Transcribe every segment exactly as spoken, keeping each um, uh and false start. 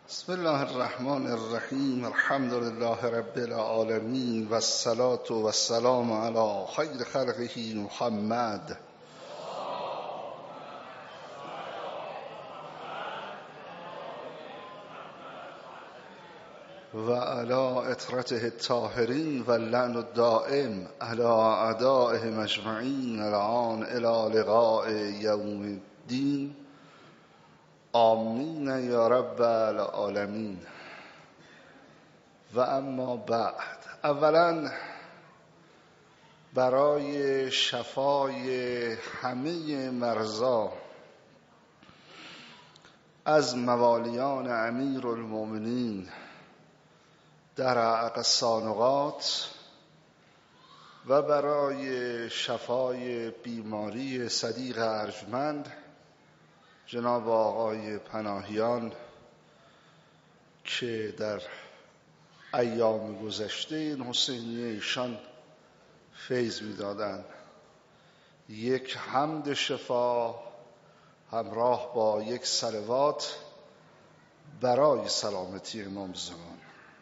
بسم الله الرحمن الرحیم. الحمد لله رب العالمین و الصلاة و السلام علی خیر خلقه محمد و علی اطرته الطاهرین و اللعن الدائم علی اعدائهم اجمعین الان الی لقاء یوم الدین. آمین یا رب العالمین. و اما بعد، اولا برای شفای همه مرضا از موالیان امیر المؤمنین در اقصی نقاط و برای شفای بیماری صدیق ارجمند جناب آقای پناهیان که در ایام گذشته این حسینیه ایشان فیض می‌دادند، یک حمد شفا همراه با یک صلوات برای سلامتی امام زمان.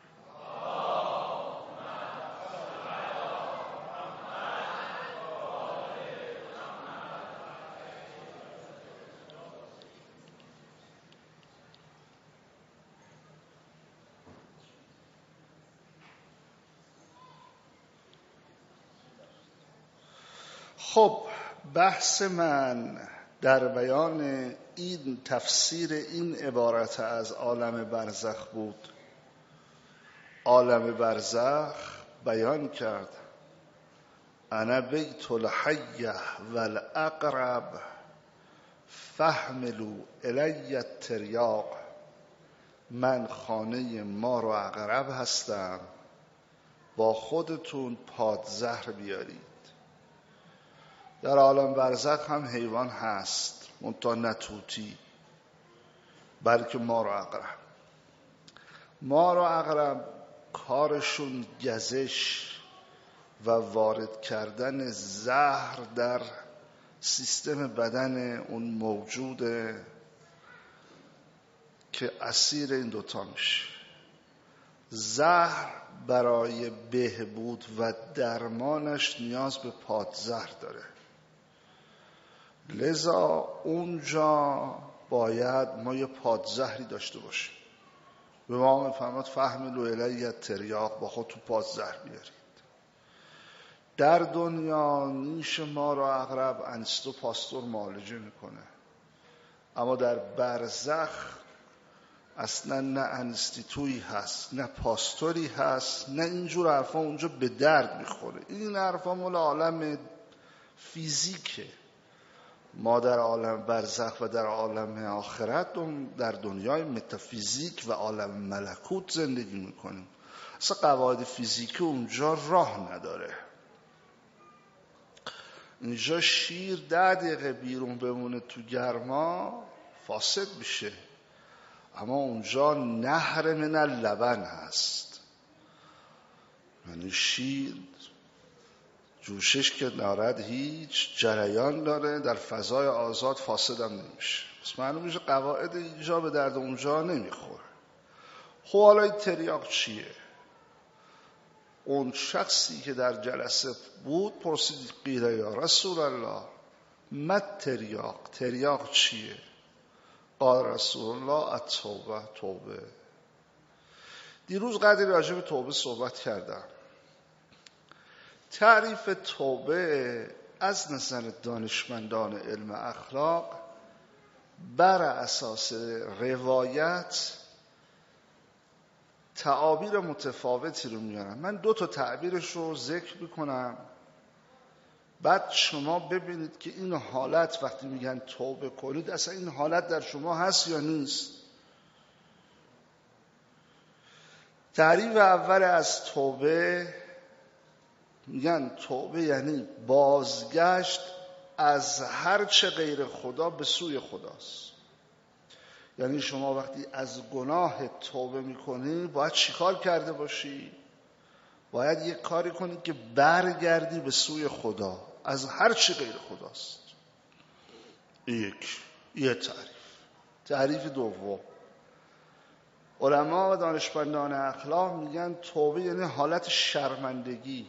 خب، بحث من در بیان این تفسیر این عبارت از عالم برزخ بود. عالم برزخ بیان کرد انا بیت الحیه و الاقرب فحملوا الی التریاق. من خانه مار و عقرب هستم، با خودتون پادزهر بیارید. در عالم برزخ هم حیوان هست، منتها نه طوطی بلکه مار و عقرب. مار و عقرب کارشون گزش و وارد کردن زهر در سیستم بدن اون موجوده که اسیر این دوتا میشه. زهر برای بهبود و درمانش نیاز به پادزهر داره، لذا اونجا باید ما یه پادزهری داشته باشیم. به ما میفرماد فحملوا الی التریاق، با خود تو پادزهر بیارید. در دنیا نیش مار و عقرب انستو پاستور معالجه میکنه، اما در برزخ اصلا نه انستیتویی هست، نه پاستوری هست، نه اینجور حرفا اونجا به درد میخوره. این حرفا مال عالم فیزیکه. ما در عالم برزخ و در عالم آخرت در دنیای متافیزیک و عالم ملکوت زندگی میکنیم. اصلا قواعد فیزیکی اونجا راه نداره. اینجا شیر ده دقیقه بیرون بمونه تو گرما فاسد میشه، اما اونجا نهر من اللبن هست، یعنی شیر جوشش که نارد هیچ جریان داره، در فضای آزاد فاسد هم نمیشه. پس معلوم میشه قواعد اینجا به درد اونجا نمیخوره. خب حالا این تریاق چیه؟ اون شخصی که در جلسه بود پرسید قیل یا رسول الله ما تریاق، تریاق چیه؟ قال رسول الله التوبه. توبه. دیروز قدری راجع به توبه صحبت کردم. تعریف توبه از نظر دانشمندان علم اخلاق بر اساس روایت تعابیر متفاوتی رو میارن. من دو تا تعبیرش رو ذکر میکنم، بعد شما ببینید که این حالت وقتی میگن توبه کنید اصلا این حالت در شما هست یا نیست. تعریف اول از توبه، میگن توبه یعنی بازگشت از هر چه غیر خدا به سوی خداست. یعنی شما وقتی از گناه توبه میکنی باید چیکار کرده باشی؟ باید یک کاری کنی که برگردی به سوی خدا از هر چی غیر خداست. یک یه تعریف. تعریف دوم، علما و دانشمندان اخلاق میگن توبه یعنی حالت شرمندگی.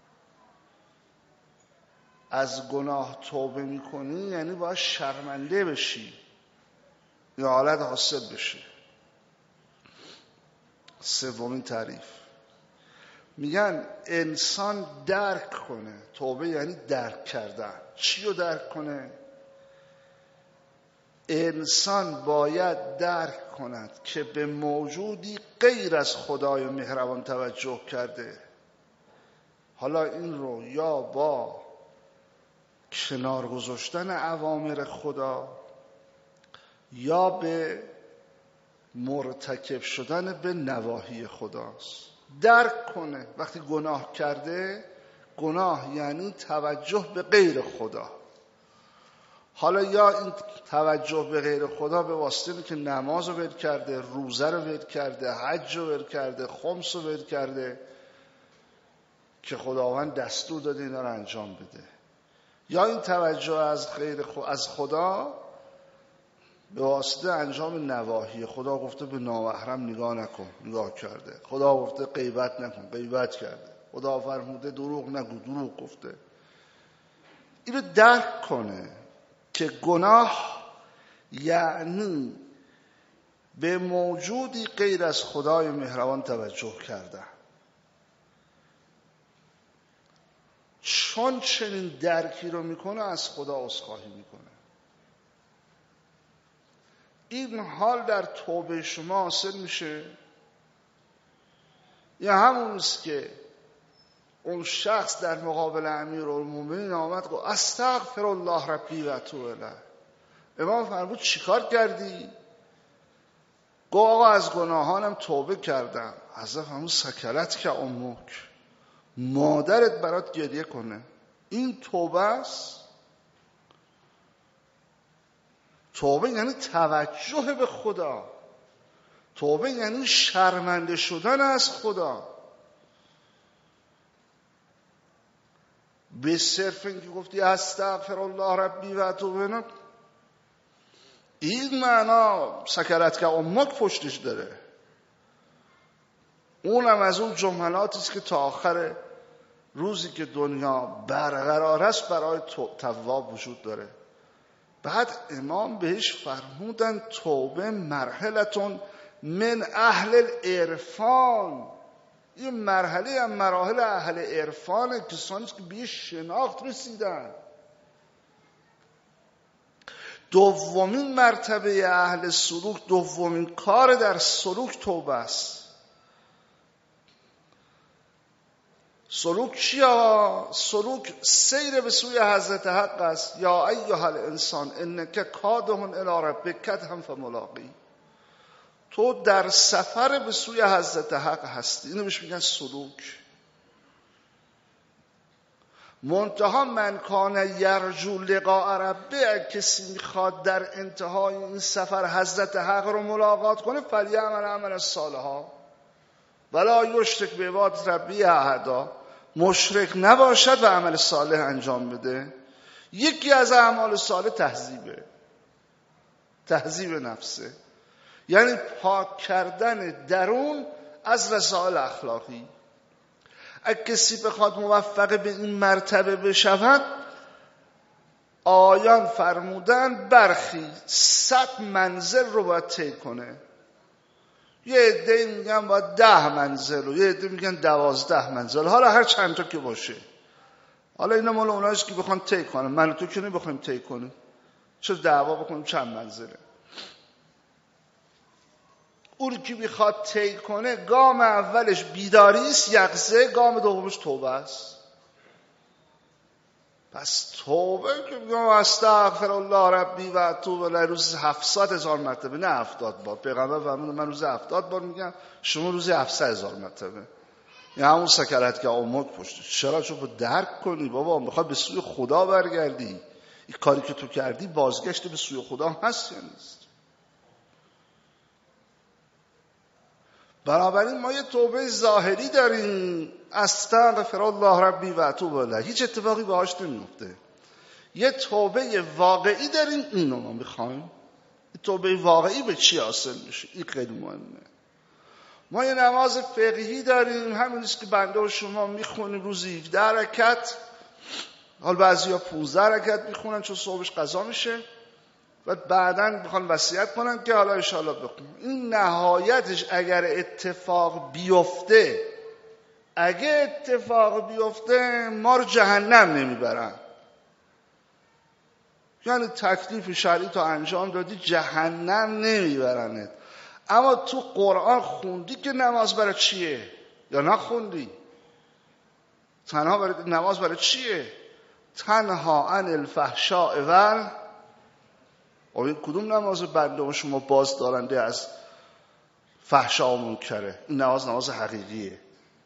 از گناه توبه میکنی یعنی باید شرمنده بشی، یا حالت حاصل بشه. سومین تعریف میگن انسان درک کنه. توبه یعنی درک کردن. چی رو درک کنه؟ انسان باید درک کند که به موجودی غیر از خدای مهربان توجه کرده. حالا این رو یا با کنار گذاشتن اوامر خدا یا به مرتکب شدن به نواهی خداست. درک کنه وقتی گناه کرده، گناه یعنی توجه به غیر خدا. حالا یا این توجه به غیر خدا به واسطه که نماز رو ول کرده، روزه رو ول کرده، حج رو ول کرده، خمس رو ول کرده که خداوند دستور داده اینا رو انجام بده، یا این توجه از غیر خدا، از خدا به واسطه انجام نواهی. خدا گفته به نامحرم نگاه نکن، نگاه کرده. خدا گفته غیبت نکن، غیبت کرده. خدا فرموده دروغ نگو، دروغ گفته. اینو درک کنه که گناه یعنی به موجودی غیر از خدای مهربان توجه کردن. چون چنین درکی رو میکنه از خدا عذرخواهی میکنه. این حال در توبه شما حاصل میشه، یا همون است که اون شخص در مقابل امیرالمومنین آمد گفت استغفر الله ربی و اتوب الیه. امام فرمود چیکار کردی؟ گفت آقا از گناهانم توبه کردم. حضرت فرمود سکلت که امک، مادرت برات گریه کنه. این توبه است. توبه یعنی توجه به خدا. توبه یعنی شرمنده شدن از خدا. به صرف اینکه گفتی استغفر الله ربی و اتوب الیه، این معنا سکرت که امک پشتش داره. اونم از اون جملاتی است که تا آخر روزی که دنیا برقرار است برای تواب وجود داره. بعد امام بهش فرمودن توبه مرحلتون من اهل العرفان. این مرحله هم مراحل اهل عرفانه، کسانی که به شناخت رسیدن. دومین مرتبه اهل سلوک، دومین کار در سلوک توبه است. سلوک چیه؟ سلوک سیر به سوی حضرت حق است. یا ایها الانسان انک کادح الی ربک کدحا فملاقی. تو در سفر به سوی حضرت حق هستی. اینو بهش میگن سلوک. منتها من کان یرجو لقاء ربه، کسی میخواد در انتهای این سفر حضرت حق رو ملاقات کنه، فلیعمل عملا صالحا ولا یشرک بعبادة ربه احدا. مشرک نباشد و عمل صالح انجام بده. یکی از اعمال صالح تهذیبه، تهذیب نفسه، یعنی پاک کردن درون از رذائل اخلاقی. اگه کسی بخواد موفق به این مرتبه بشود، آیان فرمودن برخی صد منزل رو باید طی کنه. یه عده میگن باید ده منزل و یه عده میگن دوازده منزل، حالا هر چند تا که باشه. حالا اینا مال اوناییست که بخوان طی کنن. من و تو که نمیخوایم طی کنیم، چه دعوا بکنیم چند منزله. اون که بخواد طی کنه، گام اولش بیداری است، یقظه. گام دومش توبه است. پس توبه که میگم استغفر الله ربی و اتوب الیه روز هفتصد هزار مرتبه، نه هفتاد بار. پیغمبر فرمود من روز هفتاد بار میگم، شما روز هفتصد هزار مرتبه. این همون سکرت که امک پشت. چرا؟ چون با درک کنی بابا میخواد به سوی خدا برگردی. این کاری که تو کردی بازگشت به سوی خدا هست یا نیست؟ بنابراین ما یه توبه ظاهری داریم، استغفر الله ربی و اتوب الیه، هیچ اتفاقی باهاش نمیفته. یه توبه واقعی داریم، اینو ما میخوایم. توبه واقعی به چی حاصل میشه؟ این خیلی مهمه. ما یه نماز فقهی داریم، همینیست که بنده و شما میخونیم روزی هفده رکعت، حال بعضیا پانزده رکعت میخونن چون صبحش قضا میشه و بعداً میخوان وصیت کنن که حالا انشاءالله بخون. این نهایتش اگر اتفاق بیفته، اگه اتفاق بیفته ما رو جهنم نمیبرن، یعنی تکلیف شرعی تو انجام دادی جهنم نمیبرنت. اما تو قرآن خوندی که نماز برای چیه یا نخوندی؟ تنها برای نماز برای چیه؟ تنها عن الفحشاء و این کدوم نماز بنده و شما باز دارنده از فحشا و منکره؟ این نماز نماز حقیقیه.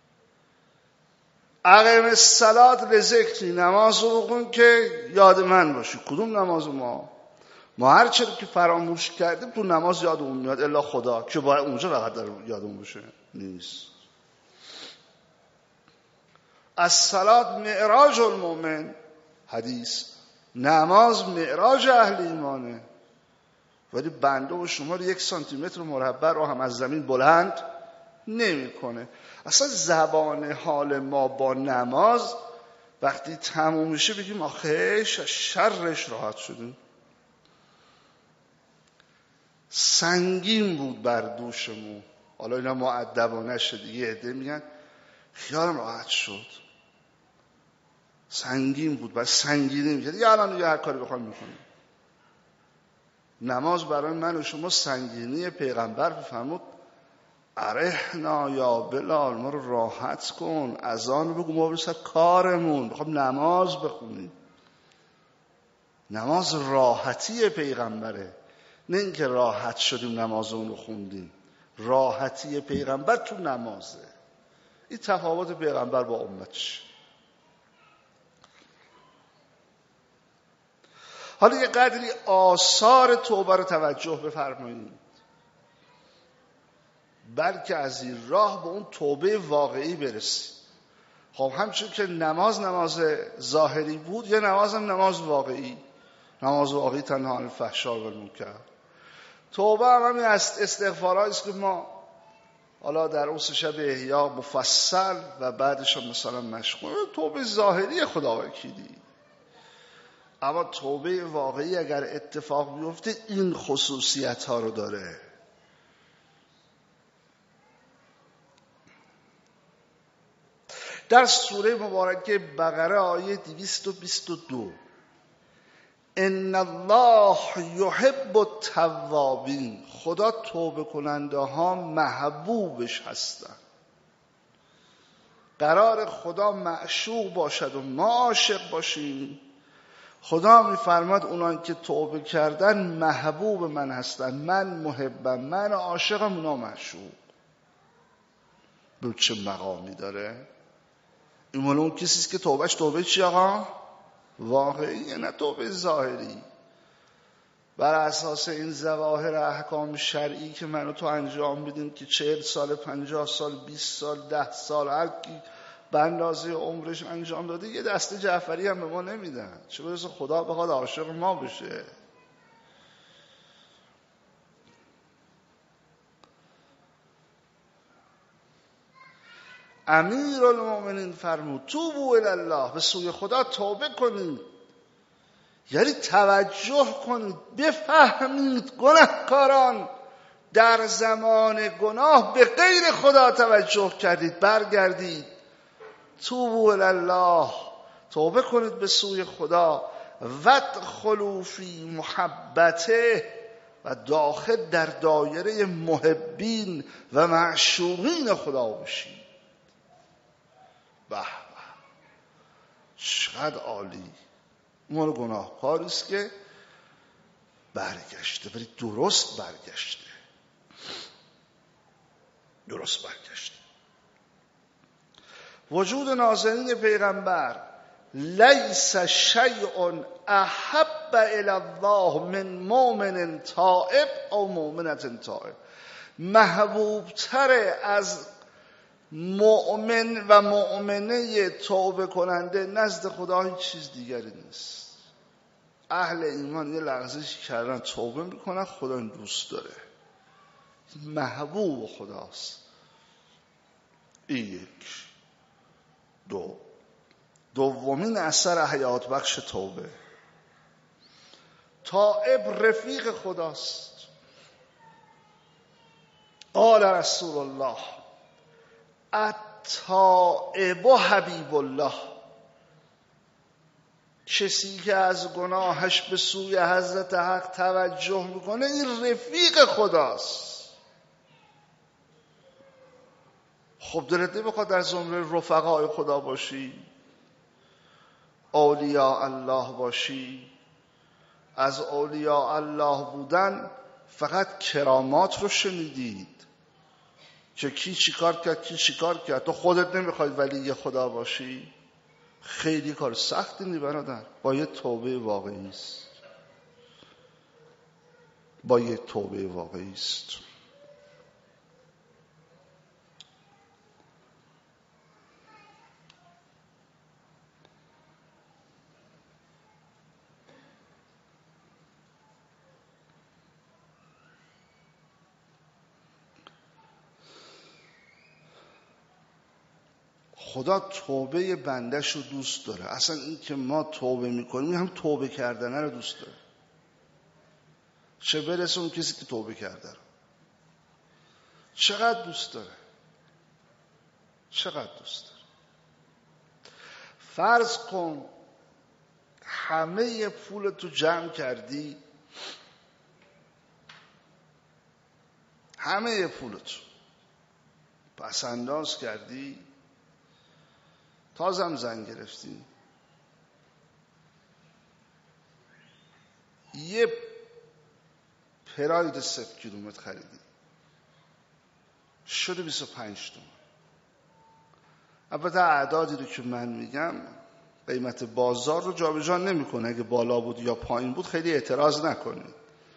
اقیم الصلاة لذکری، نماز رو بخون که یاد من باشی. کدوم نماز؟ ما ما هر چیزی که فراموش کردیم تو نماز یادمون میاد الا خدا که باید اونجا فقط داره یادمون باشه، نیست. الصلاة معراج المؤمن، حدیث، نماز معراج اهل ایمانه. ولی بنده و شما رو یک سانتی متر مربع رو هم از زمین بلند نمیکنه. اصلا زبان حال ما با نماز وقتی تموم میشه بگیم آخه شرش راحت شدیم. سنگین بود بر دوشمون. حالا اینا مؤدبانه شد دیگه، عده میگن خیالم راحت شد. سنگین بود، بر سنگینی میکرد. یه الان دیگه هر کاری بخوام میکنیم. نماز برای من و شما سنگینی. پیغمبر فرمود ارحنا یا بلال، ما رو راحت کن، اذان بگو ما برسه کارمون، بخوام نماز بخونیم. نماز راحتی پیغمبره، نه اینکه راحت شدیم نماز اون رو خوندیم. راحتی پیغمبر تو نمازه. این تفاوت پیغمبر با امتش. حالا یه قدری آثار توبه رو توجه بفرمایید، بلکه از این راه به اون توبه واقعی برسید. خب همچون که نماز نماز ظاهری بود، یه نماز هم نماز واقعی. نماز واقعی تنها عن الفحشاء و المنکر. توبه هم همین استغفارهایی است که ما حالا در اون سه شب احیا مفصل و بعدش هم مثلا مشغول. توبه ظاهری خدا وکیلی. اما توبه واقعی اگر اتفاق بیفته این خصوصیت ها رو داره. در سوره مبارکه بقره آیه دویست و بیست و دو، ان الله یحب التوابین، خدا توبه کننده ها محبوبش هستن. قرار خدا معشوق باشد و ما عاشق باشیم. خدا میفرماد اونان که توبه کردن محبوب من هستن، من محبم، من عاشقم، اونا معشوق. به چه مقامی داره؟ این مال اون کسیست که توبهش توبه چی آقا؟ واقعیه، نه توبه ظاهری. بر اساس این ظواهر احکام شرعی که منو تو انجام بدیم که چهل سال، پنجاه سال، بیست سال، ده سال هر کی به اندازه عمرش انجام داده، یه دسته جعفری هم به ما نمیدن. چه برسه خدا بخواد عاشق ما بشه. امیر المؤمنین فرمود توبوا الی الله، به سوی خدا توبه کنید. یعنی توجه کنید، بفهمید گناهکاران در زمان گناه به غیر خدا توجه کردید، برگردید. توبوا الی الله، توبه کنید به سوی خدا. وادخلوا فی محبته، و داخل در دایره محبین و معشوقین خدا بشید. به به چقدر عالی. اون گناهکاری است که برگشته، ولی درست برگشته، درست برگشته. وجود نازنین پیغمبر لیس شیء احب الی الله من مؤمن تائب او مؤمنة تائب. محبوب تر از مؤمن و مؤمنه توبه کننده نزد خدا هیچ چیز دیگری نیست. اهل ایمان یه لحظه‌ای کردن توبه میکنن، خدا این دوست داره، محبوب خداست. این یک. دو دومین اثر حیات بخش توبه، تائب رفیق خداست. قال رسول الله التائب حبیب الله، کسی که از گناهش به سوی حضرت حق توجه میکنه این رفیق خداست. خب دلت نمیخواد در زمره رفقای خدا باشی، اولیاء الله باشی؟ از اولیاء الله بودن فقط کرامات رو شنیدید که کی چیکار کرد کی چیکار کرد. تو خودت نمیخوای ولی خدا باشی؟ خیلی کار سختی نی برادر، با یه توبه واقعی است، با یه توبه واقعی است. خدا توبه بندش رو دوست داره. اصلا این که ما توبه میکنیم هم توبه کردنه رو دوست داره. چه برسه اون کسی که توبه کرده رو چقدر دوست داره، چقدر دوست داره. فرض کن همه پول تو جمع کردی، همه پولتو پس انداز کردی، تازم زن گرفتی، یه پراید صفر کیلومتر خریدی، شده بیست و پنج تومن. البته اعدادی رو که من میگم قیمت بازار رو جابجا نمیکنه، اگه بالا بود یا پایین بود خیلی اعتراض نکنید،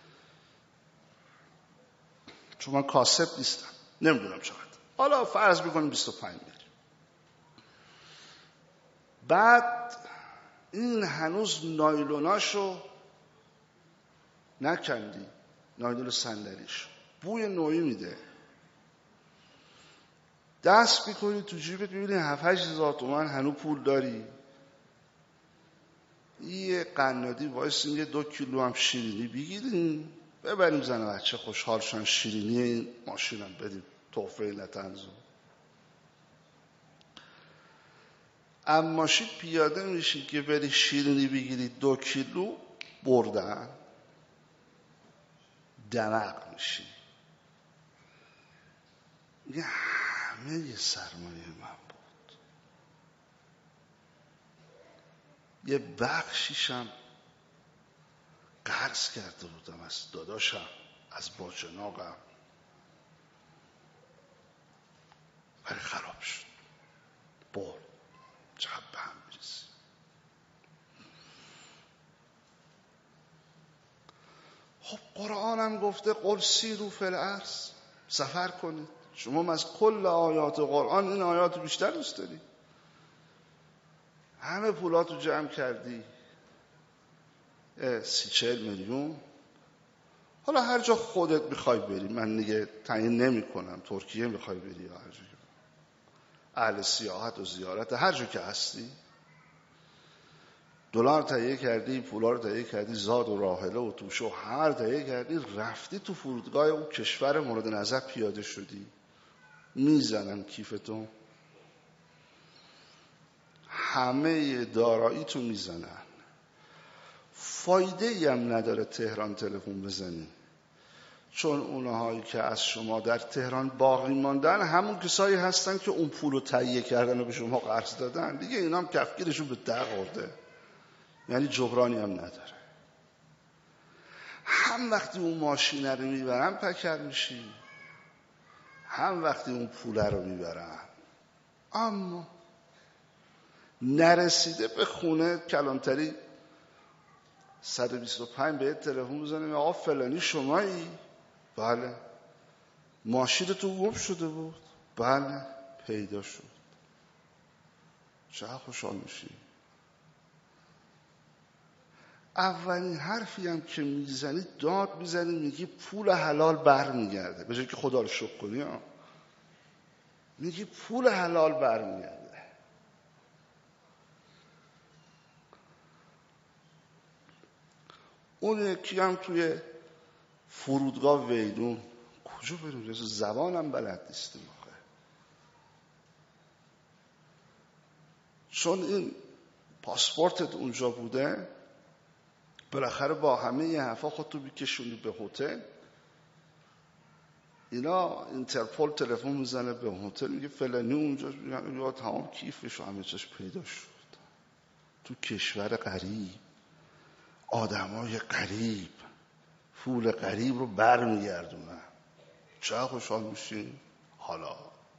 چون من کاسب نیستم، نمیدونم چقدر. حالا فرض میکنیم بیست و پنج میلیون. بعد این هنوز نایلوناشو نکندی، نایلون صندلیش بوی نوعی میده، دست میکنی تو جیبت میبینی هفت هشت هزار تومن هنوز پول داری. یه قنادی وایس یه دو کیلو هم شیرینی بگیریم ببریم زن و بچه خوشحال شن، شیرینی این ماشینم بدیم تحفه لطنزو. اما شید پیاده میشید که بری شیرینی بگیرید دو کیلو بردن، دمق میشی. یه همه یه سرمایه من بود، یه بخشیشم قرض کرده بودم از داداشم، از باجناقم، ولی خراب شد، برد. چقدر به هم میرسی. خب قرآنم گفته قل سیروا فی الارض، سفر کنید. شما از کل آیات قرآن این آیات رو بیشتر دوست داری. همه پولاتو جمع کردی سی چهل میلیون، حالا هر جا خودت میخوای بری، من دیگه تعیین نمی کنم، ترکیه میخوای بری یا هر جا، اهل سیاحت و زیارت، هر جا که هستی، دلار تهیه کردی، پولا رو تهیه کردی، زاد و راحله و توشه و هر تهیه کردی، رفتی تو فرودگاه اون کشور مورد نظر پیاده شدی، میزنن کیفتو، همه دارایی تو میزنن. فایده ای هم نداره تهران تلفن بزنی، چون اونهایی که از شما در تهران باقی ماندن همون کسایی هستن که اون پول رو تهیه کردن و به شما قرض دادن دیگه. اینا هم کفگیرشون به در خورده، یعنی جبرانی هم نداره. هم وقتی اون ماشینه رو میبرن پکر میشی، هم وقتی اون پوله رو میبرن. اما نرسیده به خونه کلانتری صد و بیست و پنج به تلفن بزنیم آقا فلانی شمایی؟ بله. ماشین تو گم شده بود؟ بله پیدا شد. چقدر خوشحال میشی. اولین حرفی هم که میزنی داد میزنی میگی پول حلال بر میگرده، به جای که خدا رو شکر کنی ها. میگی پول حلال برمیگرده. اون یکی هم توی فرودگاه ویدون، کجا بریم؟ زبانم بلد نیستیم آخه. چون این پاسپورتت اونجا بوده، بالاخره با همه این حرفا خودتو بیکشونی به هتل. اینا اینترپول تلفن میزنه به هتل، میگه فلانی اونجا، یا تمام کیفش و همه چیز پیدا شد. تو کشور غریب، آدمای غریب، پول غریب رو برمیگردونن. چقدر خوشحال میشی؟ حالا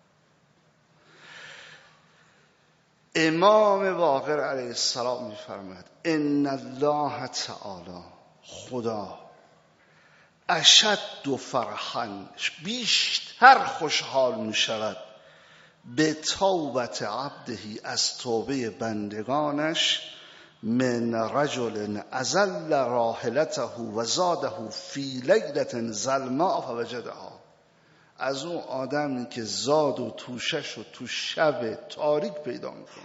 امام باقر علیه السلام میفرماید ان الله تعالی، خدا اشد فرحا، بیشتر خوشحال میشود به توبت عبدهی، از توبه بندگانش، من رجل ازل راحلته و زاده فی لیلة ظلماء فوجدها، از اون آدمی که زاد و توشش و تو شب تاریک پیدا میکنه.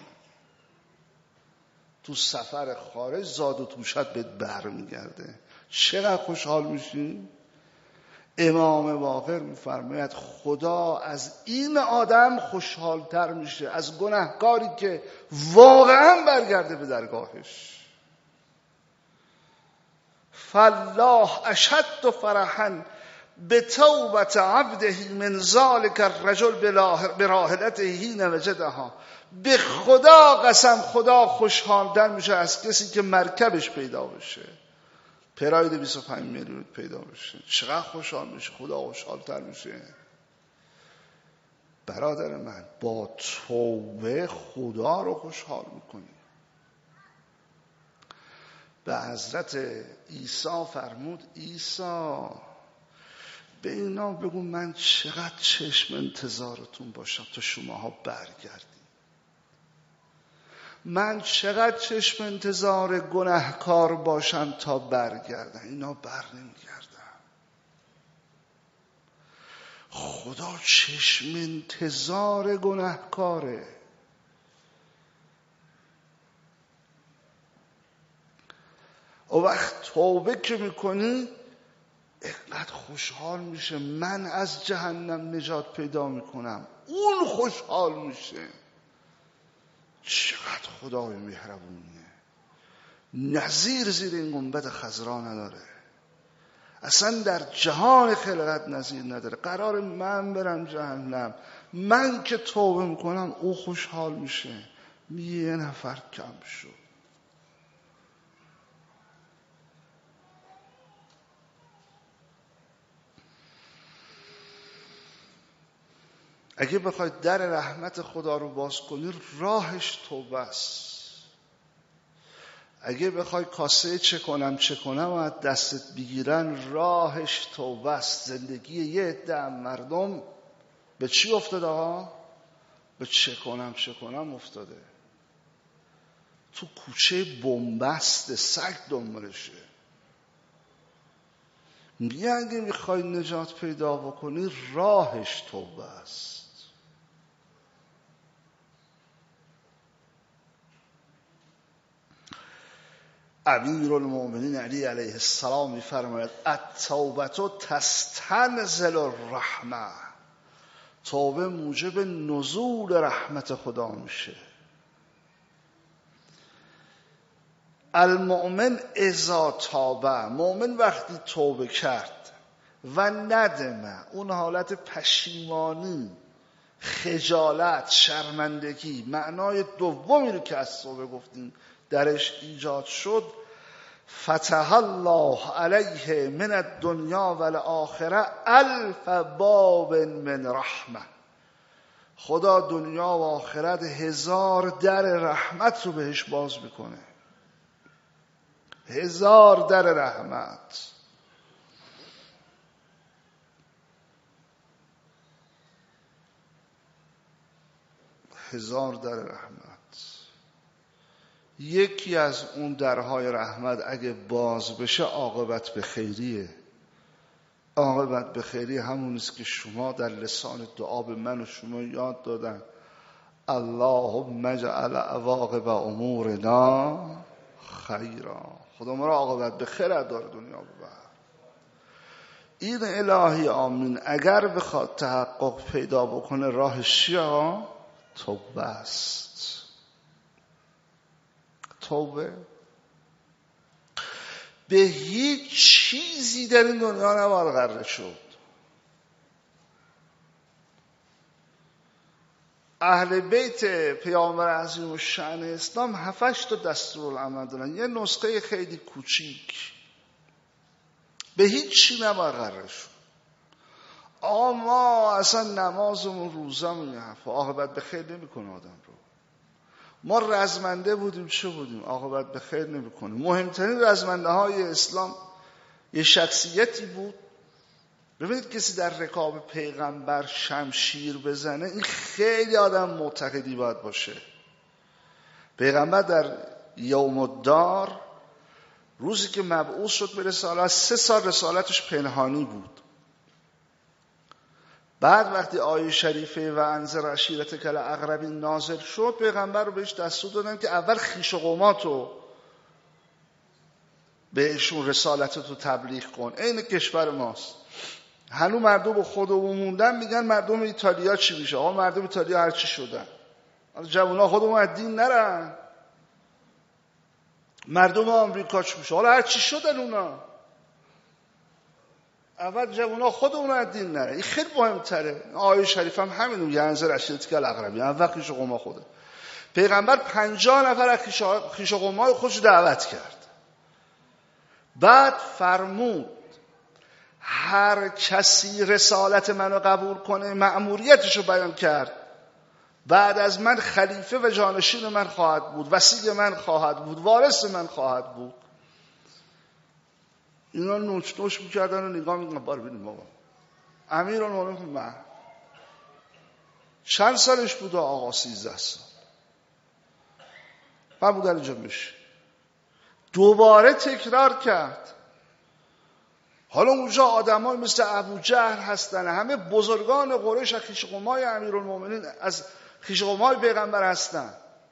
تو سفر خارج زاد و توشت بهت بر میگرده، چقدر خوشحال میشی؟ امام باقر میفرماید خدا از این آدم خوشحالتر میشه از گناهکاری که واقعا برگرده به درگاهش. فالله اشد فرحا به توبت عبده من ذلک الرجل براحلته حین وجدها. به خدا قسم، خدا خوشحالتر میشه از کسی که مرکبش پیدا بشه، پراید بیست و پنج میلیون پیدا بشه. چقدر خوشحال میشه، خدا خوشحالتر میشه. برادر من، با توبه خدا رو خوشحال میکنی. به حضرت عیسی فرمود عیسی به اینا بگو من چقدر چشم انتظارتون باشم تا شماها برگردید. من چقدر چشم انتظار گناهکار باشم تا برگردن. اینا بر نمیگردن. خدا چشم انتظار گناهکاره. و وقت توبه که میکنی اینقدر خوشحال میشه من از جهنم نجات پیدا میکنم، اون خوشحال میشه. چقدر خدای مهربونیه، نظیر زیر این گنبد خضرا نداره، اصلا در جهان خلقت نظیر نداره. قرار من برم جهنم، من که توبه میکنم او خوشحال میشه، یه نفر کم شد. اگه بخوای در رحمت خدا رو باز کنی راهش توبه است. اگه بخوای کاسه چه کنم چه کنم و از دستت بگیرن راهش توبه است. زندگی یه عده مردم به چی افتاده ها؟ به چه کنم چه کنم افتاده. تو کوچه بنبست سگ دنبالشه. میگه اگه میخوای نجات پیدا بکنی راهش توبه است. امیر المؤمنین علی علیه السلام میفرماید التوبه تستنزل الرحمه، توبه موجب نزول رحمت خدا میشه. المؤمن اذا تابه، مؤمن وقتی توبه کرد و ندمه، اون حالت پشیمانی، خجالت، شرمندگی، معنای دومی رو که از توبه گفتیم درش ایجاد شد، فتح الله علیه من الدنیا و الاخره الف باب من رحمه، خدا دنیا و آخرت هزار در رحمت رو بهش باز میکنه. هزار در رحمت. هزار در رحمت. یکی از اون درهای رحمت اگه باز بشه عاقبت به خیریه. عاقبت به خیری همونیست که شما در لسان دعا به من و شما یاد دادن. اللهم اجعل عواقب امورنا خیرا. خدا ما را عاقبت به خیر از دار دنیا ببر. این الهی آمین اگر بخواد تحقق پیدا بکنه راهش چیه؟ توبه است. توبه. به هیچ چیزی در این دنیا نباید غره شد. اهل بیت پیامبر عظیم الشأن اسلام هفتش تا دستورالعمل دارن. یه نسخه خیلی کوچیک. به هیچ چی نباید غره شد. آقا ما اصلا نمازمون روزمون یه حرف عاقبت به خیر نمیکنه آدم رو. ما رزمنده بودیم چه بودیم عاقبت به خیر نمیکنه. مهمترین رزمنده های اسلام یه شخصیتی بود. ببینید کسی در رکاب پیغمبر شمشیر بزنه این خیلی آدم معتقدی باید باشه. پیغمبر در یوم الدار روزی که مبعوث شد به رسالت سه سال رسالتش پنهانی بود. بعد وقتی آیه شریفه و انذر عشیرتک الاقربین نازل شد پیغمبر رو بهش دستور دادن که اول خویش و قوماتو بهشون رسالتتو تبلیغ کن. این کشور ماست. هنوز مردم خودمون موندن میگن مردم ایتالیا چی میشه؟ آقا مردم ایتالیا هر چی شدن. حالا جوونا خودمون از دین نرن. مردم آمریکا چی میشه؟ حالا هر چی شدن اونا. اول جوونا خودمون از دین نرن. این خیلی مهمتره. آیه شریف هم همین میگه انذر عشیرتک الاقربین. اول خویش و قوم خوده. پیغمبر پنجاه نفر از خویش و قومای خودش دعوت کرد. بعد فرمود هر کسی رسالت منو قبول کنه مأموریتشو بیان کرد. بعد از من خلیفه و جانشین من خواهد بود، وصی من خواهد بود، وارث من خواهد بود. اینا نوچ نوچ میکردن و نگاه میکنن بار ببینیم بابا امیرالمومنین من چند سالش بود؟ آقا سیزده سال. من بودن اینجا میشه دوباره تکرار کرد. حالا اونجا آدمای مثل ابو جهل هستن، همه بزرگان قریش از خویش قومای امیرالمومنین از خویش قومای پیغمبر هستن.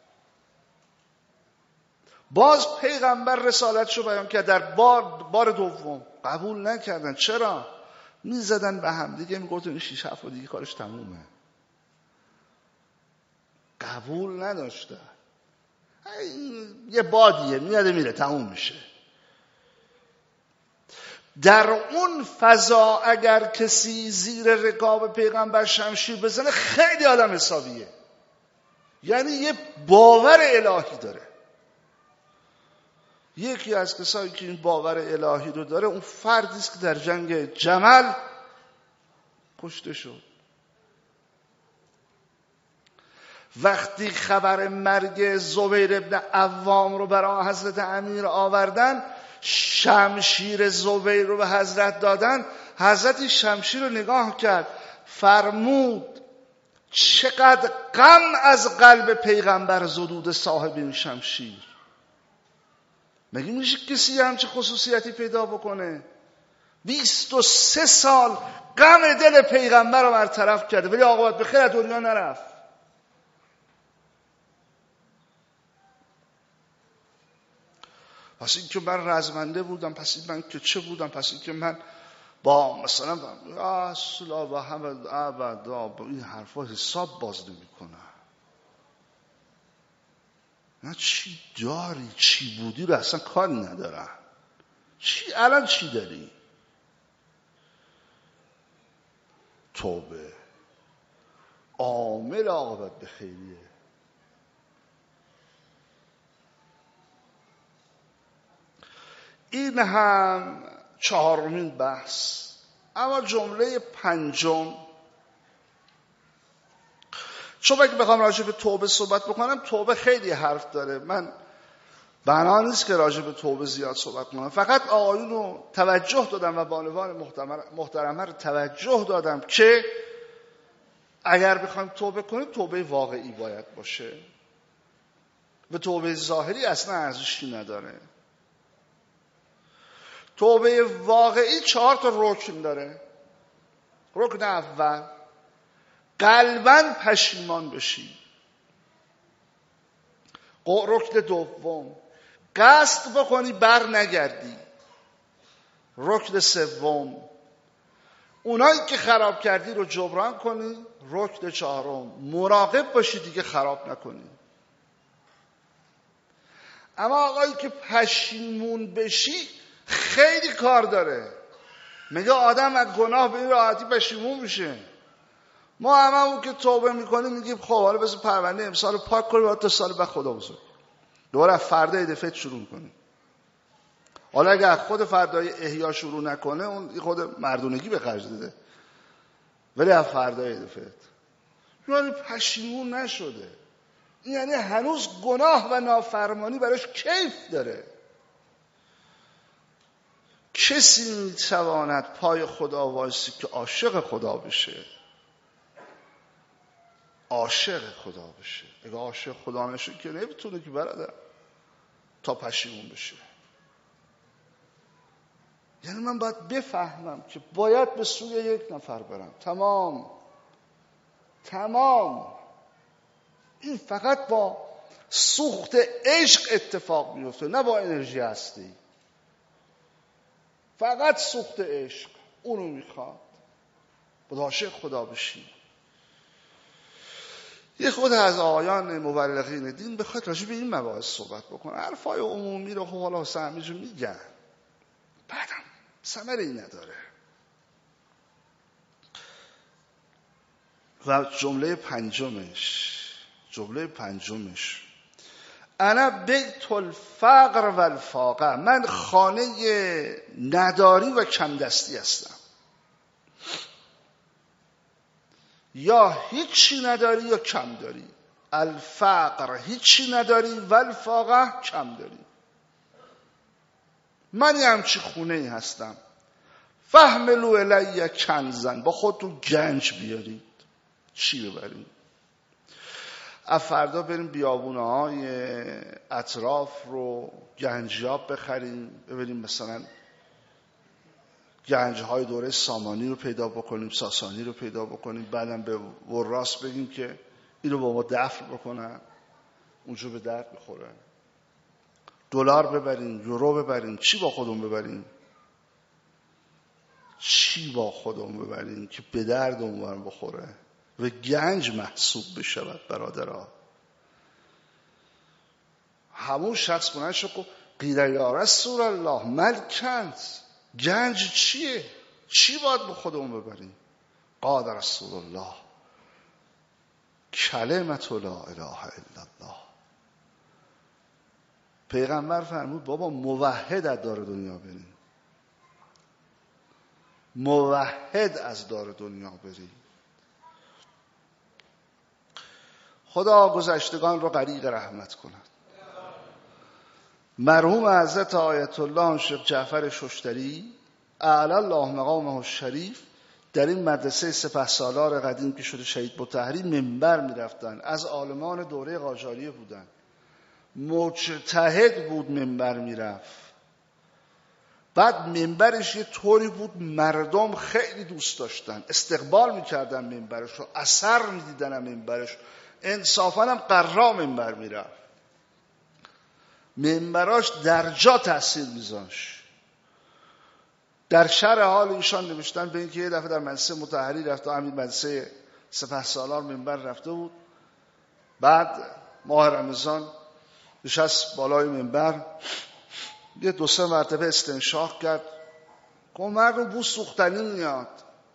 باز پیغمبر رسالتشو بیان کرد. در بار بار دوم قبول نکردن. چرا؟ میزدن به هم دیگه، میگفتن این شیش هفت دیگه کارش تمومه. قبول نداشتن. یه بادیه میاده میره تموم میشه. در اون فضا اگر کسی زیر رکاب پیغمبر شمشیر بزنه خیلی آدم حسابیه. یعنی یه باور الهی داره. یکی از کسایی که این باور الهی رو داره اون فردی است که در جنگ جمل کشته شد. وقتی خبر مرگ زبیر ابن عوام رو برای حضرت امیر آوردن، شمشیر زبیر رو به حضرت دادن، حضرت شمشیر رو نگاه کرد، فرمود چقدر غم از قلب پیغمبر زدود صاحب این شمشیر. مگه میشه کسی همچه خصوصیتی پیدا بکنه؟ بیست و سه سال غم دل پیغمبر رو برطرف کرده ولی عاقبت به خیر از دنیا نرفت. پس این که من رزمنده بودم، پس این من که چه بودم، پس این که من با مثلا اصلا و همه ابدا با این حرفا حساب باز نمی کنم. نه چی داری چی بودی رو اصلا کاری ندارن. چی الان چی داری؟ توبه عامل عاقبت به خیریه. این هم چهارمین بحث. اما جمله پنجم، چون اگه بخوام راجع به توبه صحبت بکنم توبه خیلی حرف داره. من بنا نیست که راجع به توبه زیاد صحبت کنم، فقط آقایون رو توجه دادم و بانوان محترمه رو توجه دادم که اگر بخوایم توبه کنیم توبه واقعی باید باشه و توبه ظاهری اصلا ارزشی نداره. توبه واقعی چهار تا رکن داره. رکن اول، قلباً پشیمان بشی. رکن دوم، قصد بکنی بر نگردی. رکن سوم، اونایی که خراب کردی رو جبران کنی. رکن چهارم، مراقب باشی دیگه خراب نکنی. اما آقایی که پشیمون بشی خیلی کار داره. میگه آدم از گناه به این راحتی پشیمون میشه. ما هممون که توبه میکنیم میگیم خب حالا بذار پرونده امسال پاک کنیم بعد تا سال بعد خدا بزرگ. دوباره فردا دفعه شروع میکنیم. حالا اگه خود فردای احیا شروع نکنه اون خود مردونگی به خرج داده. ولی از فردای دفعه یعنی پشیمون نشده. این یعنی هنوز گناه و نافرمانی براش کیف داره. کسی میتواند پای خدا وایسی که عاشق خدا بشه؟ عاشق خدا بشه. اگه عاشق خدا نشه که نمیتونه که برادر تا پشیمون بشه. یعنی من باید بفهمم که باید به سوی یک نفر برم. تمام تمام این فقط با سوخت عشق اتفاق میفته، نه با انرژی هستی. فقط سوخت عشق اونو میخواد. باید عاشق خدا بشی. یه خود از آقایان مبلغین دین بخواد راجع به این مباحث صحبت بکنه. حرفای عمومی رو خب حالا سهمیجو میگن، بعدم ثمری نداره. و جمله پنجمش جمله پنجمش انا بیت الفقر و الفاقه، من خانه نداری و کم دستی هستم. یا هیچی نداری یا کم داری. الفقر هیچی نداری و الفاقه کم داری. من یه همچی خونه هستم. فهملو الی کنزن، با خودتون گنج بیارید. چی ببرید؟ از فردا بریم بیابونه های اطراف رو گنجیاب بخریم، ببینیم مثلا گنج های دوره سامانی رو پیدا بکنیم، ساسانی رو پیدا بکنیم، بعدم به وراث بگیم که این رو با ما دفن بکنن، اونجا به درد بخوره. دلار ببریم، یورو ببریم، چی با خودمون ببریم؟ چی با خودمون ببریم که به دردمون بخوره و گنج محسوب بشود؟ برادرها، همون شخص بلند شد گفت قیل یا رسول الله مل کنز، گنج چیه؟ چی باید به خودمون ببریم؟ قال رسول الله کلمت لا اله الا الله. پیغمبر فرمود بابا موحد از دار دنیا بریم، موحد از دار دنیا بریم. خدا گذشتگان رو غریق رحمت کند. مرحوم حضرت آیت الله شیخ جعفر ششتری اعلی الله مقامه الشریف در این مدرسه سپهسالار قدیم که شده شهید بوطهری منبر میرفتن. از عالمان دوره قاجاریه بودن، مجتهد بود، منبر میرفت. بعد منبرش یه طوری بود مردم خیلی دوست داشتن، استقبال میکردن منبرش رو، اثر میدیدن منبرش، انصافاً هم قرا منبر میرفت. منبراش در جا تأثیر میذاشت. در شرح حال ایشان نوشتن به اینکه یه دفعه در مدرسه مطهری رفته، همین مدرسه سپهسالار منبر رفته بود. بعد ماه رمضان نشست بالای منبر، یه دو سه مرتبه استنشاق کرد، گفت مردم بو سوختنی میاد.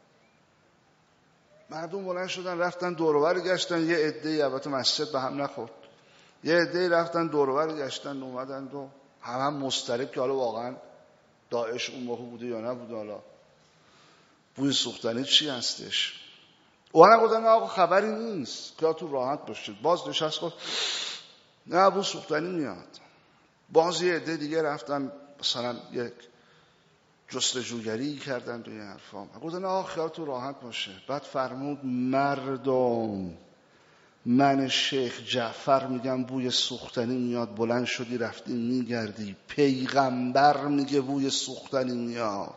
مردم بلند شدن رفتن دور و بر گشتن. یه عده‌ای، البته مسجد به هم نخورد، یه عده‌ای رفتن دور و بر گشتن اومدن و هم هم مضطرب که حالا واقعا داعش اون موقع بوده یا نبوده، حالا بوی سوختنی چی هستش. اونا گفتن آقا خبری نیست، که تو راحت باشید. باز نشست گفت نه بو سوختنی میاد. باز یه عده دیگه رفتن مثلا یک جستجوگری کردن توی حرفام، گفتن آقا خیالتون راحت باشه. بعد فرمود مردم من شیخ جعفر میگم بوی سوختنی میاد، بلند شدی رفتی میگردی. پیغمبر میگه بوی سوختنی میاد.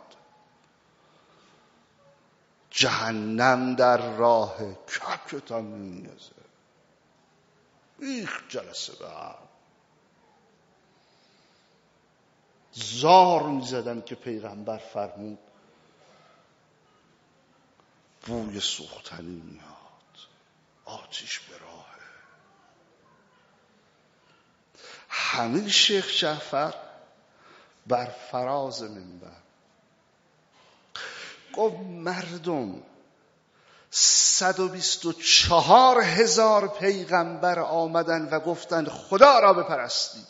جهنم در راه کپکتان میازه. بیخ جلسه به هم زار میزدن که پیغمبر فرمود بوی سوختنی میاد، آتش به راهه. همین شیخ جعفر بر فراز منبر گفت مردم صد و بیست و چهار هزار پیغمبر آمدن و گفتند خدا را بپرستید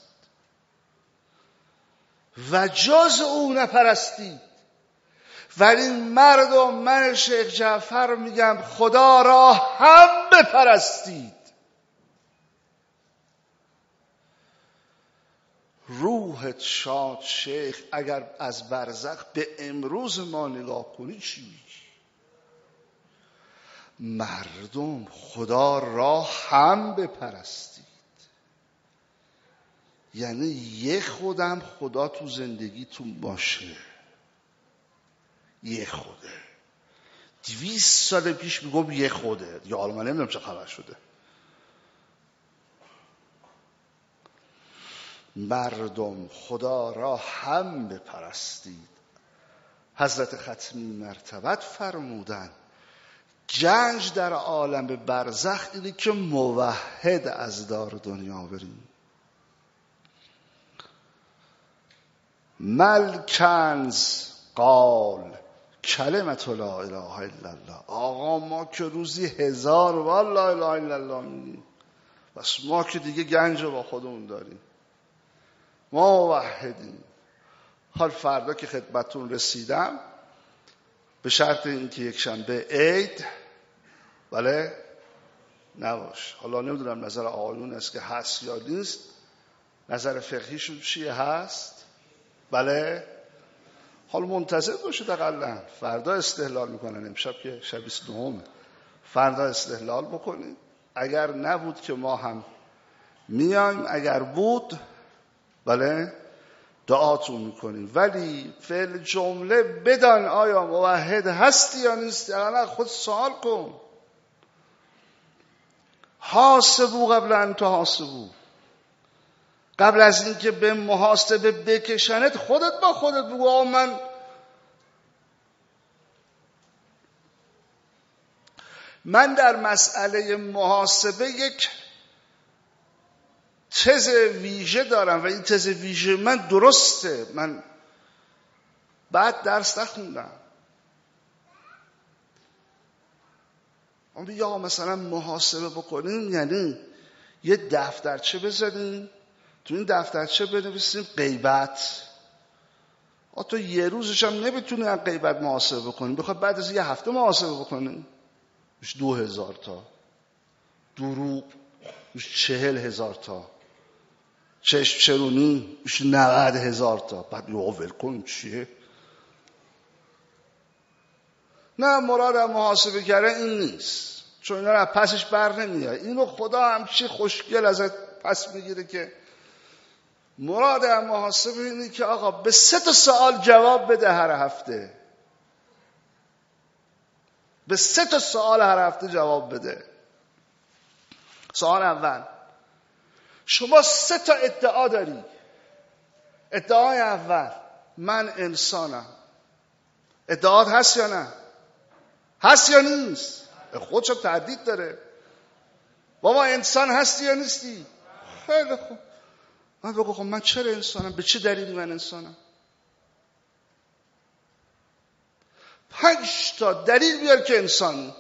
و جز او نپرستید، ولی مردم من شیخ جعفر میگم خدا را هم بپرستید. روحت شاد شیخ، اگر از برزخ به امروز ما نگاه کنی چی میگی؟ مردم خدا را هم بپرستید، یعنی یه خودم خدا تو زندگیتون باشه. یه خوده. دویست سال پیش میگم یه خوده دیگه، حالا من نمیدونم چه خبر شده. مردم خدا را هم بپرستید. حضرت ختمی مرتبت فرمودن گنج در عالم برزخ اینه که موحد از دار دنیا بریم. مل کنز قال کلمت لا اله الا الله. آقا ما که روزی هزار بار لا اله الا الله میگیم، بس ما که دیگه گنج رو با خودمون داریم، ما موحدیم. حال فردا که خدمتتون رسیدم به شرط اینکه یک شنبه عید بله نباش. حالا نمیدونم نظر آقایون است که هست یا نیست، نظر فقهیشون چیه هست بله. حالا منتظر باشید، اقلا فردا استحلال میکنن، امشب که شب بیست و نه فردا استحلال بکنید. اگر نبود که ما هم میایم، اگر بود بله دعاتون میکنیم. ولی فعل جمله بدان آیا موحد هستی یا نیستی. اقلا خود سوال کن. حاسبو قبل ان تحاسبو. قبل از اینکه به محاسبه بکشنت خودت با خودت بگو آقا من من در مسئله محاسبه یک تز ویژه دارم و این تز ویژه من درسته. من بعد درس نخوندم. اما یا مثلا محاسبه بکنیم یعنی یه دفترچه بذاریم، تو این دفترچه بنویسیم غیبت. آ تو یه روزش هم نمیتونی از غیبت محاسبه بکنیم، بخواد بعد از یه هفته محاسبه بکنیم میشه دو هزار تا. دروغ میشه چهل هزار تا. چشم چرونی میشه نود هزار تا. بعد یه ول کن چیه؟ نه مراد محاسبه کردن این نیست، چون اینا رو پسش بر نمیاد. اینو خدا همچی خوشگل ازت پس میگیره که مراد محاسبه اینه که آقا به سه تا سوال جواب بده هر هفته. به سه تا سوال هر هفته جواب بده. سوال اول، شما سه تا ادعا داری. ادعای اول، من انسانم. ادعات هست یا نه؟ هست یا نیست؟ خودش تردید داره. بابا انسان هستی یا نیستی؟ خیلی خوب. من بگو خب من چرا انسانم؟ به چه دلیلی من انسانم؟ پنج تا دلیل بیار که انسانی.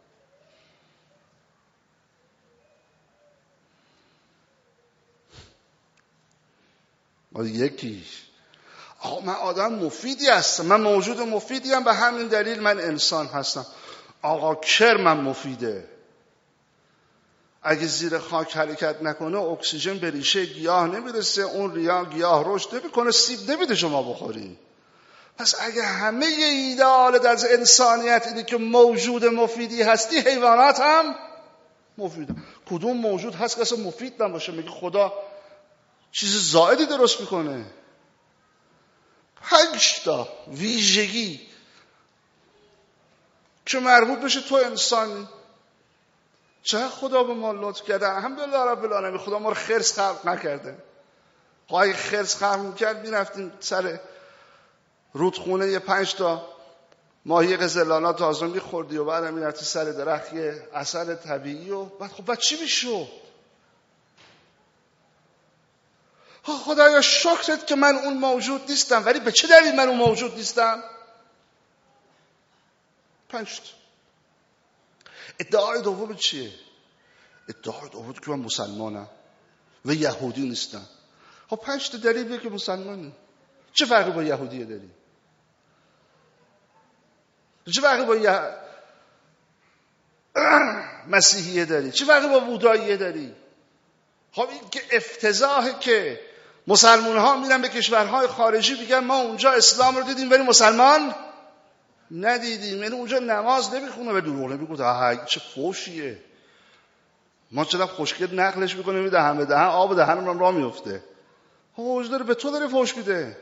یکی آقا من آدم مفیدی هستم، من موجود مفیدی هم، به همین دلیل من انسان هستم. آقا کرمم مفیده. اگه زیر خاک حرکت نکنه اکسیژن به ریشه گیاه نمیرسه، اون ریاه گیاه رشد نمیکنه، سیب نمیده شما بخورین. پس اگه همه ایدئال از انسانیت اینه که موجود مفیدی هستی، حیوانات هم مفید. کدوم موجود هست که اصلا مفید نباشه؟ میگه خدا چیز زائدی درست میکنه. پنج تا ویژگی که مربوط بشه تو انسانی. چه خدا به ما لطف کرده، الحمدلله رب العالمین. خدا ما رو خرس خلق نکرده. خب اگه خرس خلق میکرد میرفتیم سر رودخونه یه پنج تا ماهی قزلانات تازه میخوردی و بعد میرفتی سر درخت یه اثر طبیعی و بعد خب بعد چی میشد؟ خدایا شکرت که من اون موجود نیستم. ولی به چه دلیل من اون موجود نیستم؟ پنج تا. ادعای دوم چیه؟ ادعای دوم که من مسلمانم و یهودی نیستم. خب پنج تا دلیل بیه که مسلمانی. چه فرقی با یهودیه داری؟ چه فرقی با یه... مسیحیه داری؟ چه فرقی با بوداییه داری؟ خب این که افتضاحه که مسلمان ها میرن به کشورهای خارجی میگن ما اونجا اسلام رو دیدیم ولی مسلمان ندیدیم. یعنی اونجا نماز نمیخونه و دروغ نمیگه. آها چه فوشیه. ما چرا خوشگل نقلش میکنه میده همه دهن آب دهنم راه میفته. حوج داره به تو داره فوش میده.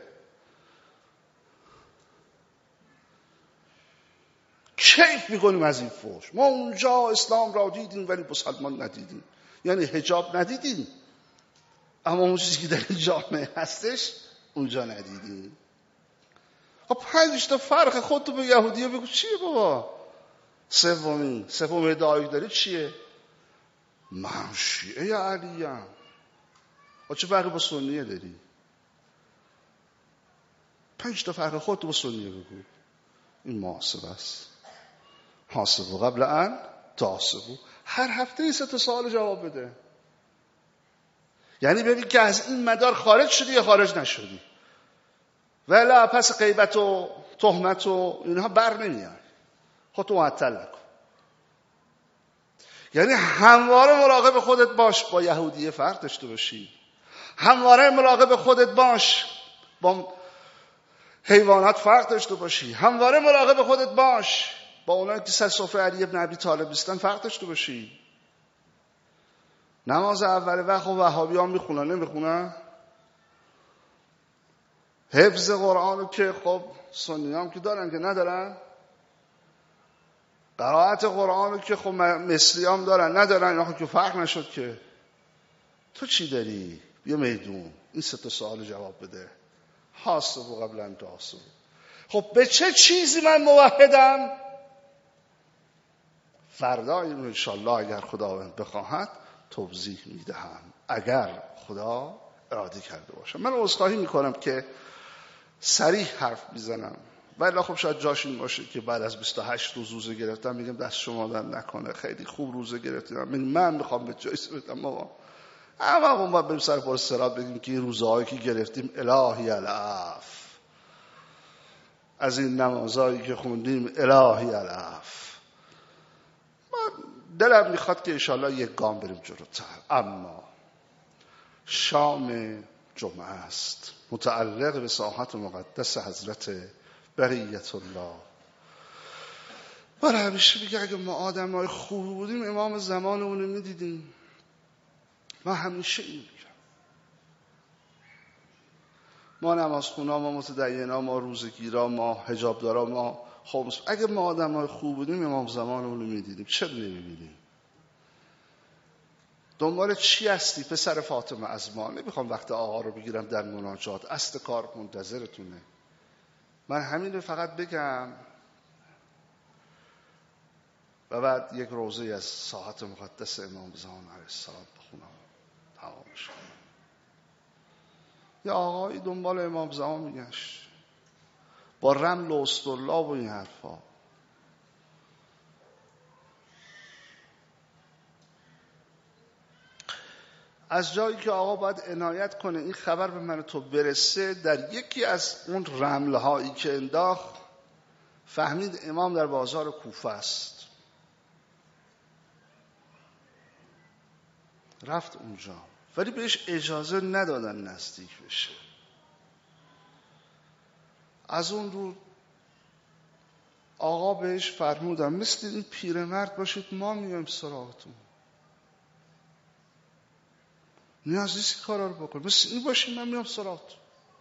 کیف میکنیم از این فوش. ما اونجا اسلام را دیدیم ولی مسلمان ندیدیم. یعنی حجاب ندیدیم اما اون چیزی که در این جامعه هستش اونجا ندیدیم. خب پنج تا فرق خودتو به یهودیه بگو چیه بابا؟ سومی سوم ادعایی داری چیه؟ من شیعه علیم. خب چه فرقی با سنیه داری؟ پنج تا فرق خودتو با سنیه بگو. این محاسبه است. حاسبو قبل ان تحاسبو. هر هفته این سه تا سوال جواب بده. یعنی ببین که از این مدار خارج شدی یا خارج نشدی. ولی پس غیبت و تهمت و اینها بر نمیاد. خودتو معطل نکن. یعنی همواره مراقب خودت باش با یهودیه فرق داشته باشی. همواره مراقب خودت باش با حیوانات فرق داشته باشی. همواره مراقب خودت باش با اونایی که سر سفره علی ابن ابی طالب نیستن فرق داشته باشی. نماز اول وقت و وهابی ها میخونن نمیخونن؟ حفظ قرآن رو که خب سنی هم که دارن که ندارن؟ قرائت قرآن رو که خب مصری هم دارن ندارن؟ اینا که فرق نشد که. تو چی داری؟ بیا میدون این سه تا سوال جواب بده. حاسبو قبل ان تحاسبو. خب به چه چیزی من موحدم؟ فردا اینو انشالله اگر خداوند بخواهد توضیح میدهم، اگر خدا اراده کرده باشه. من عذرخواهی میکنم که صریح حرف میزنم ولی خب شاید جاش این باشه که بعد از بیست و هشت روز روزه گرفتم میگم دست شما در نکنه خیلی خوب روزه گرفتیم. من میخوام به جایزه بدم بابا. اما اون باید بریم سر پار سرات بگیم که این روزهایی که گرفتیم الهی العف، از این نمازهایی که خوندیم الهی العف. دلم میخواد که انشالله یک گام بریم جلوتر. اما شام جمعه است متعلق به ساحت مقدس حضرت بقیت الله. برای همیشه بگه اگه ما آدم های خوبی بودیم امام زمان اونو میدیدیم. ما همیشه این میگم ما نمازخونا، ما متدینا، ما روزگیرا، ما حجابدارا، ما خمس، اگه ما آدم های خوب بودیم امام زمان اونو میدیدیم. چرا نمیبینیم؟ دنبال چی هستی پسر فاطمه از ما؟ نمیخوام وقت آقا رو بگیرم در مناجات، است کار منتظرتونه. من همین رو فقط بگم و بعد یک روزه از ساحت مقدس امام زمان علیه السلام بخونم تمام شد. یا آقایی دنبال امام زمان میگشت با رمل و استرلاب و این حرفا. از جایی که آقا باید عنایت کنه این خبر به من تو برسه، در یکی از اون رمله هایی که انداخت فهمید امام در بازار کوفه است. رفت اونجا ولی بهش اجازه ندادن نزدیک بشه. از اون رو آقا بهش فرمودن مثل این پیرمرد باشید ما میایم سراغتون. نیاز نیست کارا رو بکن، مثل این باشین من میام سراغ تو.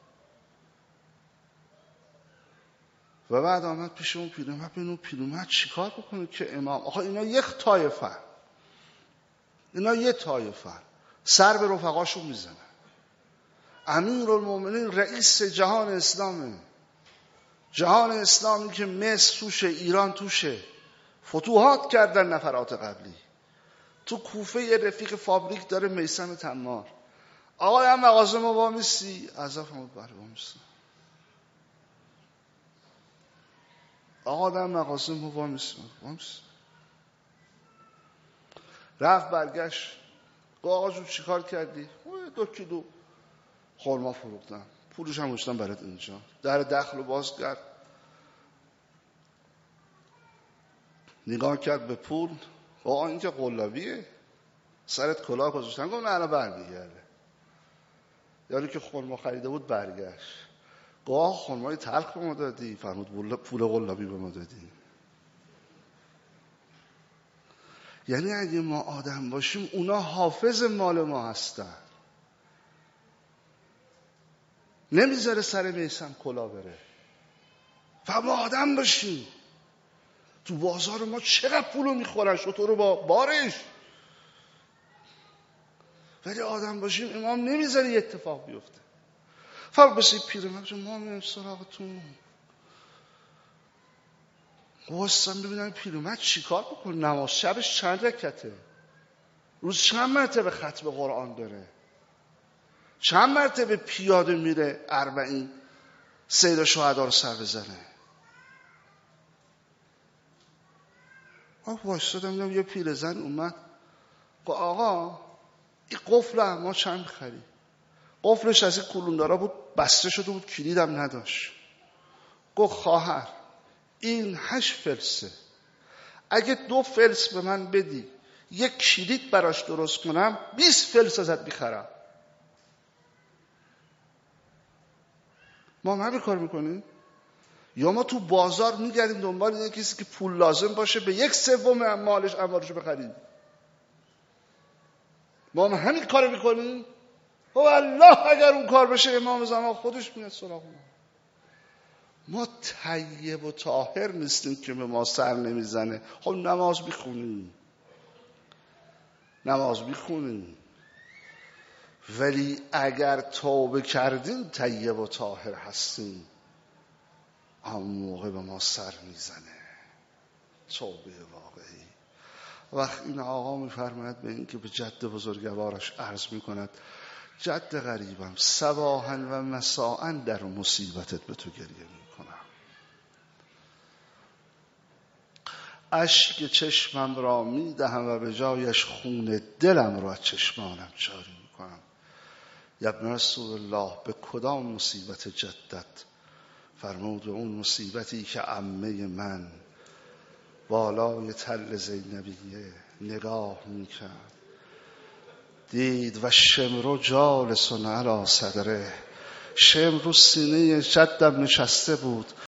و بعد آمد پیش اون پیرمرد، ببین اون پیرمرد چیکار بکنه که امام، آقا اینا یک طایفه، اینا یک طایفه، سر به رفقاشون میزنن. امیرالمومنین رئیس جهان اسلامه، جهان اسلامی که مصر توشه، ایران توشه، فتوحات کردن نفرات قبلی. تو کوفه یه رفیق فابریک داره، میثم تمار. آقا هم مغازه ما وامیستی؟ عذاب همود بله وامیستی. آقا هم مغازه ما وامیستی وامیستی. رفت برگشت، آقا جون چی کار کردی؟ دو کیلو خورما فروختم، پولش هم گذاشتم برات اینجا. در دخل رو باز کرد، نگاه کرد به پول، آقا این که قلابیه، سرت کلاه گذاشتن. گفت نه الان برمیگرده. یاری که خورما خریده بود برگشت، گفت خورمای تلخ به ما دادی؟ فرمود پول قلابی به ما دادی. یعنی اگه ما آدم باشیم اونا حافظ مال ما هستن، نمیذاره سر میثم کلا بره. و ما آدم باشیم. تو بازار ما چقدر پولو میخورن شطور با بارش، ولی آدم باشیم امام نمیذاره یه اتفاق بیفته. فرق بسید پیرمرد، ما میریم سراغتون، واسم ببینم پیرمرد چی کار بکن، نماز شبش چند رکعته، روز چند مرتبه ختم قرآن داره، چند مرتبه پیاده میره اربعین سید شهدا رو سر بزنه. آقا وایستادم دیدم یه پیرزن اومد، گفت آقا این قفل ما چند می‌خری؟ قفلش از این کلوندارا بود، بسته شده بود، کلیدم نداشت. گفت خواهر این هشت فلسه، اگه دو فلس به من بدی یک کلید براش درست کنم بیست فلس ازت میخرم. ما هم همین کار میکنیم. یا ما تو بازار میگردیم دنبال یه کسی که پول لازم باشه به یک سوم مالش اموالشو بخریم. ما هم همین کار میکنیم. و الله اگر اون کار بشه امام زمان خودش میاد سراغ ما. ما طیب و طاهر نیستیم که به ما سر نمیزنه. خب نماز میخونیم، نماز میخونیم، ولی اگر توبه کردیم طیب و طاهر هستیم، اون موقع به ما سر میزنه توبه واقعی. وقت این آقا میفرماید به این که به جد بزرگوارش عرض میکند جد غریبم، صباحا و مساء در مصیبتت به تو گریه میکنم، اشک چشمم را میدهم و به جایش خون دلم را از چشمانم جاری میکنم. یا ابن رسول الله به کدام مصیبت جدت؟ فرمود اون مصیبتی که عمه من بالای تل زینبیه نگاه میکرد، دید و شمر جالس علی صدره، شمر رو سینه جدم نشسته بود،